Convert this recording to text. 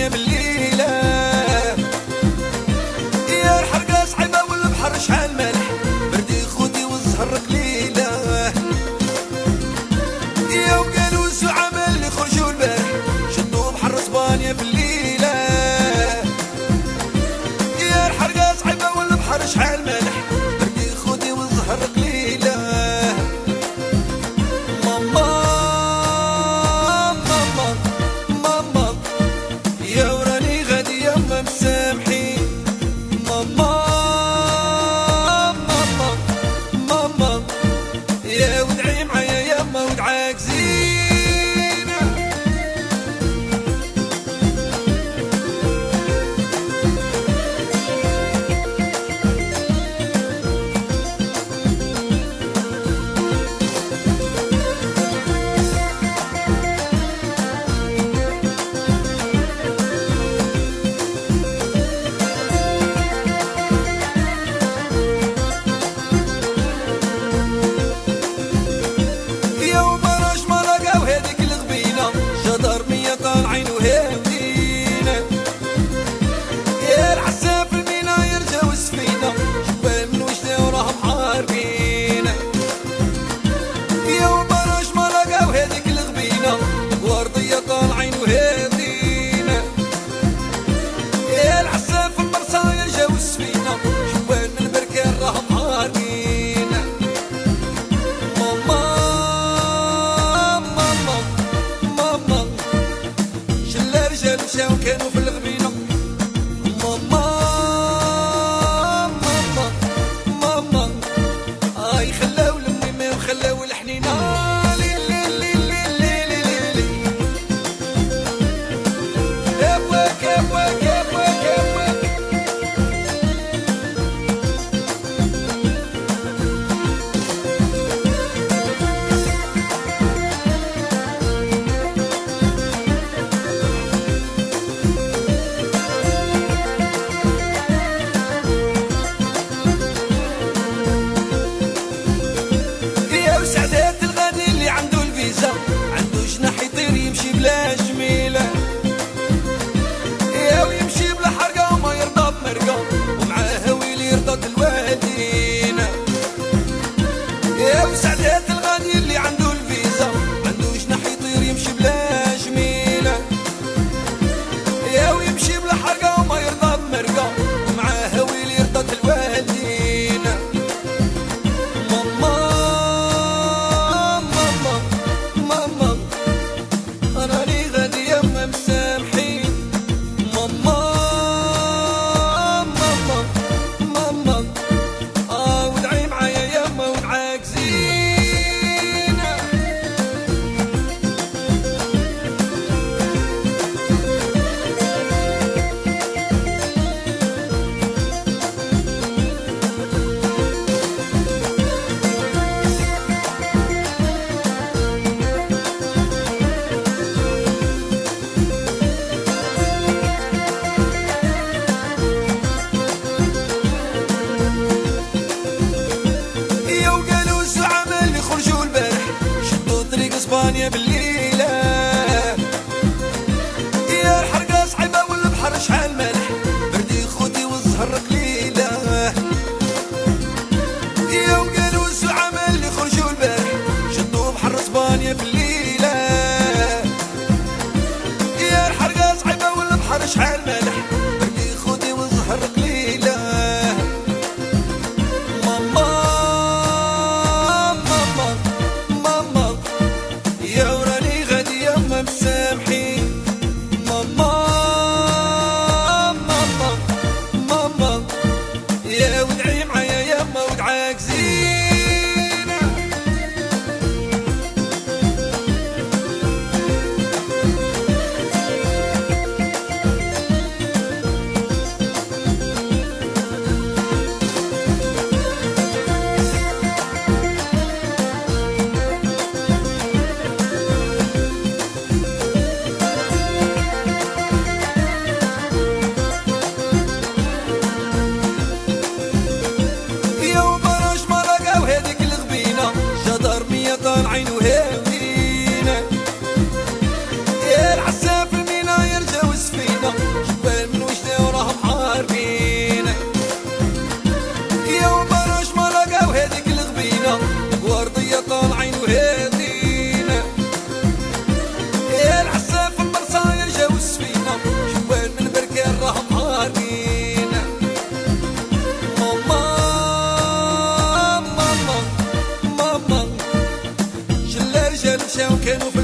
اسبانيا بالليله. يا الحرقه صعيبه والبحر شحال مالح، بردي خودي والزهر قليله. يا وقالوا الزعماء اللي خرجوا البارح شدوا بحر اسبانيا بالليله. يا الحرقه صعيبه والبحر شحال مالح، بردي خودي والزهر قليله. ماما ماما ماما يا وراني غادي يما مسامحين. ماما ماما ماما يا ودعي معايا يما ودعاك زينة. طالعين وهاودينا يا العساف المينا يرجعوا السفينة، جبال من وجدة وراهم حاربينا. يا وبراش ما لقاو هذيك الغبينة، وردية طالعين وهاودينا يا العساف المرسى يرجعوا السفينة، جبال من البركان راهم حاربينا. ماما ماما ماما الرجال مشاو كانوا في الغبينة. ماما ماما ماما اي خلاو الميمة وخلاو الحنينة. كابواك كابواك كابواك كابواك عنده جناح يطير يمشي بلا جميله. يا ويمشي بلا حرقه وما يرضى بمرقه، ومعاه ويلي يرضى الوالدين. يا وسعدات الغني اللي عنده الفيزا، عنده جناح يطير يمشي بلا جميله. يا ويمشي بلا حرقه وما يرضى بمرقه، ومعاه ويلي يرضى الوالدين. ماما ماما راني غادي يما مسامحين. ماما ماما ماما ودعي معايا يما ودعاك زينة. اسبانيا بالليله. يا الحرقه صعيبه والبحر شحال مالح، بردي خودي والزهر قليله. يا وقالوا الزعماء اللي خرجوا البارح شدوا بحر اسبانيا بالليله. يا الحرقه صعيبه والبحر شحال مالح، بردي خودي والزهر قليله. ماما ماما ماما يا وراني كانوا في